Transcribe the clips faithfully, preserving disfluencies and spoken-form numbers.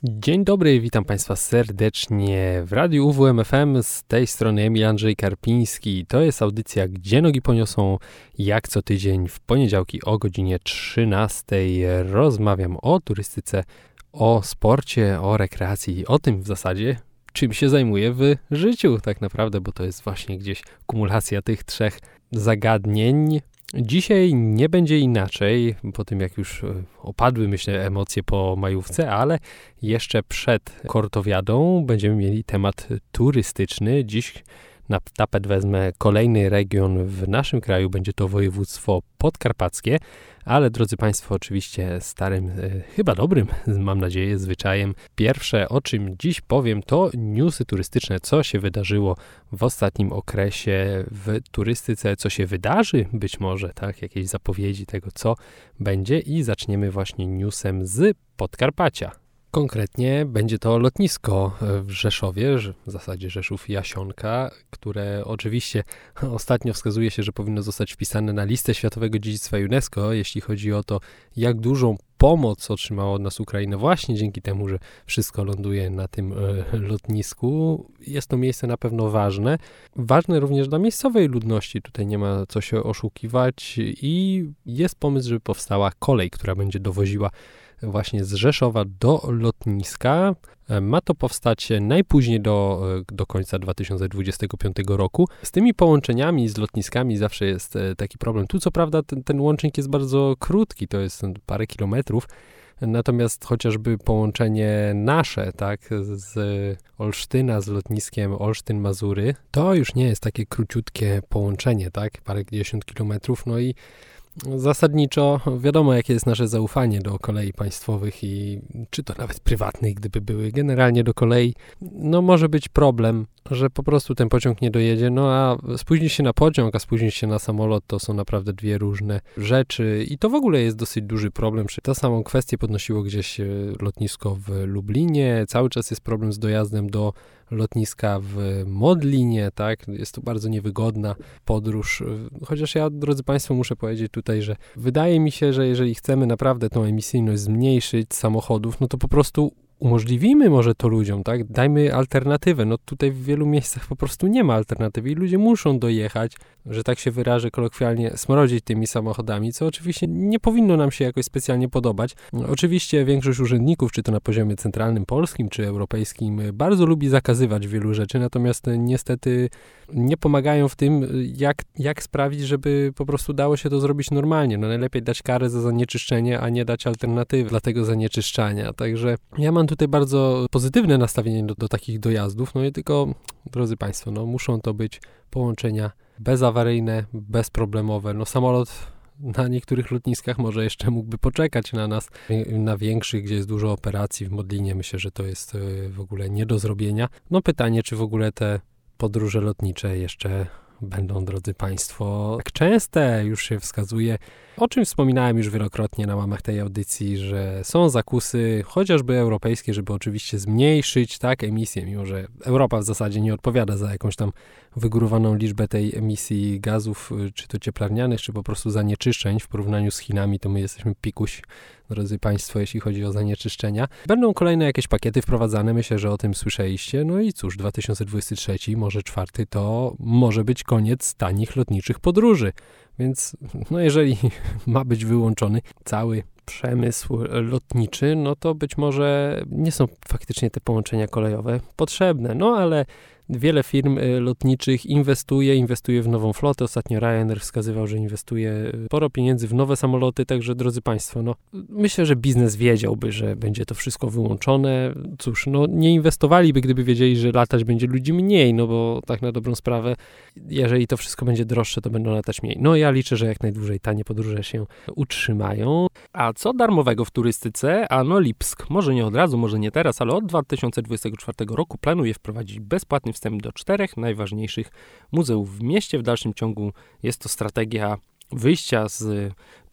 Dzień dobry, witam Państwa serdecznie w Radiu U W M F M, z tej strony Emil Andrzej Karpiński. To jest audycja Gdzie Nogi Poniosą, jak co tydzień w poniedziałki o godzinie trzynastej. Rozmawiam o turystyce, o sporcie, o rekreacji, o tym w zasadzie, czym się zajmuję w życiu tak naprawdę, bo to jest właśnie gdzieś kumulacja tych trzech zagadnień. Dzisiaj nie będzie inaczej, po tym jak już opadły, myślę, emocje po majówce, ale jeszcze przed kortowiadą będziemy mieli temat turystyczny. Dziś na tapet wezmę kolejny region w naszym kraju, będzie to województwo podkarpackie, ale drodzy Państwo, oczywiście starym, e, chyba dobrym, mam nadzieję, zwyczajem. Pierwsze, o czym dziś powiem, to newsy turystyczne, co się wydarzyło w ostatnim okresie w turystyce, co się wydarzy, być może, tak, jakieś zapowiedzi tego, co będzie, i zaczniemy właśnie newsem z Podkarpacia. Konkretnie będzie to lotnisko w Rzeszowie, w zasadzie Rzeszów-Jasionka, które oczywiście ostatnio wskazuje się, że powinno zostać wpisane na listę Światowego Dziedzictwa UNESCO, jeśli chodzi o to, jak dużą pomoc otrzymała od nas Ukraina właśnie dzięki temu, że wszystko ląduje na tym e, lotnisku. Jest to miejsce na pewno ważne. Ważne również dla miejscowej ludności, tutaj nie ma co się oszukiwać, i jest pomysł, żeby powstała kolej, która będzie dowoziła właśnie z Rzeszowa do lotniska. Ma to powstać najpóźniej do, do końca dwa tysiące dwudziestego piątego roku. Z tymi połączeniami, z lotniskami zawsze jest taki problem. Tu co prawda ten, ten łącznik jest bardzo krótki, to jest parę kilometrów, natomiast chociażby połączenie nasze, tak, z Olsztyna, z lotniskiem Olsztyn-Mazury, to już nie jest takie króciutkie połączenie, tak, parędziesiąt kilometrów, no i zasadniczo wiadomo, jakie jest nasze zaufanie do kolei państwowych i czy to nawet prywatnych, gdyby były. Generalnie do kolei, no może być problem, że po prostu ten pociąg nie dojedzie, no a spóźnić się na pociąg, a spóźnić się na samolot, to są naprawdę dwie różne rzeczy i to w ogóle jest dosyć duży problem. Tę samą kwestię podnosiło gdzieś lotnisko w Lublinie, cały czas jest problem z dojazdem do lotniska w Modlinie, tak, jest to bardzo niewygodna podróż, chociaż ja, drodzy Państwo, muszę powiedzieć tutaj, że wydaje mi się, że jeżeli chcemy naprawdę tą emisyjność zmniejszyć samochodów, no to po prostu umożliwimy może to ludziom, tak? Dajmy alternatywę. No tutaj w wielu miejscach po prostu nie ma alternatywy i ludzie muszą dojechać, że tak się wyrażę kolokwialnie, smrodzić tymi samochodami, co oczywiście nie powinno nam się jakoś specjalnie podobać. Oczywiście większość urzędników, czy to na poziomie centralnym polskim, czy europejskim, bardzo lubi zakazywać wielu rzeczy, natomiast niestety nie pomagają w tym, jak, jak sprawić, żeby po prostu dało się to zrobić normalnie. No najlepiej dać karę za zanieczyszczenie, a nie dać alternatywy dla tego zanieczyszczania. Także ja mam tutaj bardzo pozytywne nastawienie do, do takich dojazdów, no i tylko, drodzy Państwo, no muszą to być połączenia bezawaryjne, bezproblemowe. No samolot na niektórych lotniskach może jeszcze mógłby poczekać na nas, na większych, gdzie jest dużo operacji w Modlinie, myślę, że to jest w ogóle nie do zrobienia. No pytanie, czy w ogóle te podróże lotnicze jeszcze będą, drodzy Państwo, tak częste, już się wskazuje, o czym wspominałem już wielokrotnie na łamach tej audycji, że są zakusy, chociażby europejskie, żeby oczywiście zmniejszyć, tak, emisję, mimo że Europa w zasadzie nie odpowiada za jakąś tam wygórowaną liczbę tej emisji gazów, czy to cieplarnianych, czy po prostu zanieczyszczeń. W porównaniu z Chinami to my jesteśmy pikuś, drodzy Państwo, jeśli chodzi o zanieczyszczenia. Będą kolejne jakieś pakiety wprowadzane, myślę, że o tym słyszeliście. No i cóż, dwa tysiące dwudziesty trzeci, może czwarty, to może być koniec tanich lotniczych podróży. Więc no jeżeli ma być wyłączony cały przemysł lotniczy, no to być może nie są faktycznie te połączenia kolejowe potrzebne. No ale wiele firm lotniczych inwestuje, inwestuje w nową flotę. Ostatnio Ryanair wskazywał, że inwestuje sporo pieniędzy w nowe samoloty, także drodzy Państwo, no myślę, że biznes wiedziałby, że będzie to wszystko wyłączone. Cóż, no nie inwestowaliby, gdyby wiedzieli, że latać będzie ludzi mniej, no bo tak na dobrą sprawę, jeżeli to wszystko będzie droższe, to będą latać mniej. No ja liczę, że jak najdłużej tanie podróże się utrzymają. A co darmowego w turystyce? Ano Lipsk. Może nie od razu, może nie teraz, ale od dwa tysiące dwudziestego czwartego roku planuje wprowadzić bezpłatny wstęp do czterech najważniejszych muzeów w mieście. W dalszym ciągu jest to strategia wyjścia z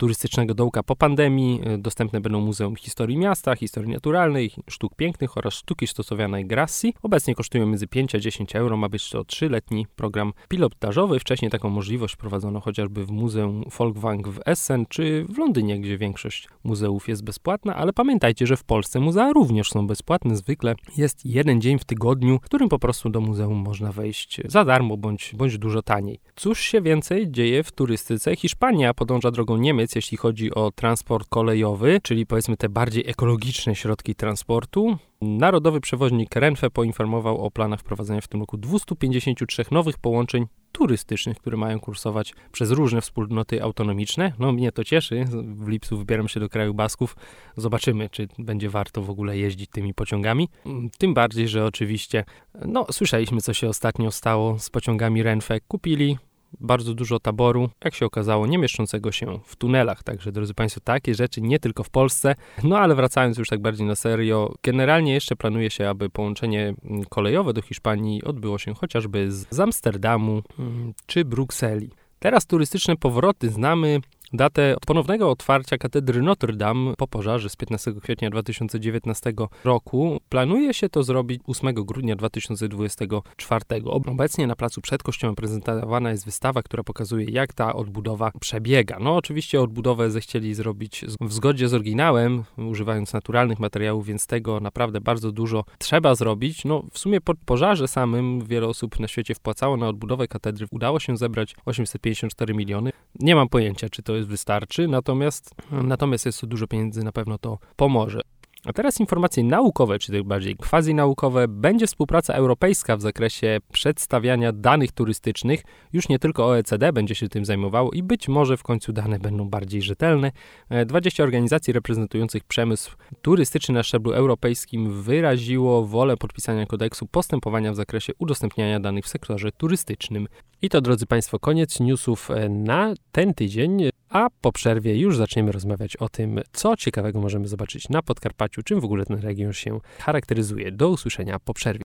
turystycznego dołka po pandemii. Dostępne będą Muzeum Historii Miasta, Historii Naturalnej, Sztuk Pięknych oraz Sztuki Stosowanej Grassi. Obecnie kosztują między pięć a dziesięć euro. Ma być to trzyletni program pilotażowy. Wcześniej taką możliwość prowadzono chociażby w Muzeum Folkwang w Essen czy w Londynie, gdzie większość muzeów jest bezpłatna, ale pamiętajcie, że w Polsce muzea również są bezpłatne. Zwykle jest jeden dzień w tygodniu, w którym po prostu do muzeum można wejść za darmo bądź, bądź dużo taniej. Cóż się więcej dzieje w turystyce? Hiszpania podąża drogą Niemiec, jeśli chodzi o transport kolejowy, czyli powiedzmy te bardziej ekologiczne środki transportu. Narodowy przewoźnik Renfe poinformował o planach wprowadzenia w tym roku dwieście pięćdziesiąt trzy nowych połączeń turystycznych, które mają kursować przez różne wspólnoty autonomiczne. No mnie to cieszy. W lipcu wybieram się do kraju Basków. Zobaczymy, czy będzie warto w ogóle jeździć tymi pociągami. Tym bardziej, że oczywiście, no słyszeliśmy, co się ostatnio stało z pociągami Renfe. Kupili bardzo dużo taboru, jak się okazało, nie mieszczącego się w tunelach. Także, drodzy Państwo, takie rzeczy nie tylko w Polsce. No ale wracając już tak bardziej na serio, generalnie jeszcze planuje się, aby połączenie kolejowe do Hiszpanii odbyło się chociażby z Amsterdamu czy Brukseli. Teraz turystyczne powroty znamy. Datę ponownego otwarcia katedry Notre Dame po pożarze z piętnastego kwietnia dwa tysiące dziewiętnastego roku. Planuje się to zrobić ósmego grudnia dwa tysiące dwudziestego czwartego. Obecnie na placu przed kościołem prezentowana jest wystawa, która pokazuje, jak ta odbudowa przebiega. No oczywiście odbudowę zechcieli zrobić w zgodzie z oryginałem, używając naturalnych materiałów, więc tego naprawdę bardzo dużo trzeba zrobić. No w sumie po pożarze samym wiele osób na świecie wpłacało na odbudowę katedry. Udało się zebrać osiemset pięćdziesiąt cztery miliony. Nie mam pojęcia, czy to jest wystarczy, natomiast, natomiast jest to dużo pieniędzy, na pewno to pomoże. A teraz informacje naukowe, czy też bardziej quasi-naukowe. Będzie współpraca europejska w zakresie przedstawiania danych turystycznych. Już nie tylko O E C D będzie się tym zajmowało i być może w końcu dane będą bardziej rzetelne. dwadzieścia organizacji reprezentujących przemysł turystyczny na szczeblu europejskim wyraziło wolę podpisania kodeksu postępowania w zakresie udostępniania danych w sektorze turystycznym. I to, drodzy Państwo, koniec newsów na ten tydzień, a po przerwie już zaczniemy rozmawiać o tym, co ciekawego możemy zobaczyć na Podkarpaciu, czym w ogóle ten region się charakteryzuje. Do usłyszenia po przerwie.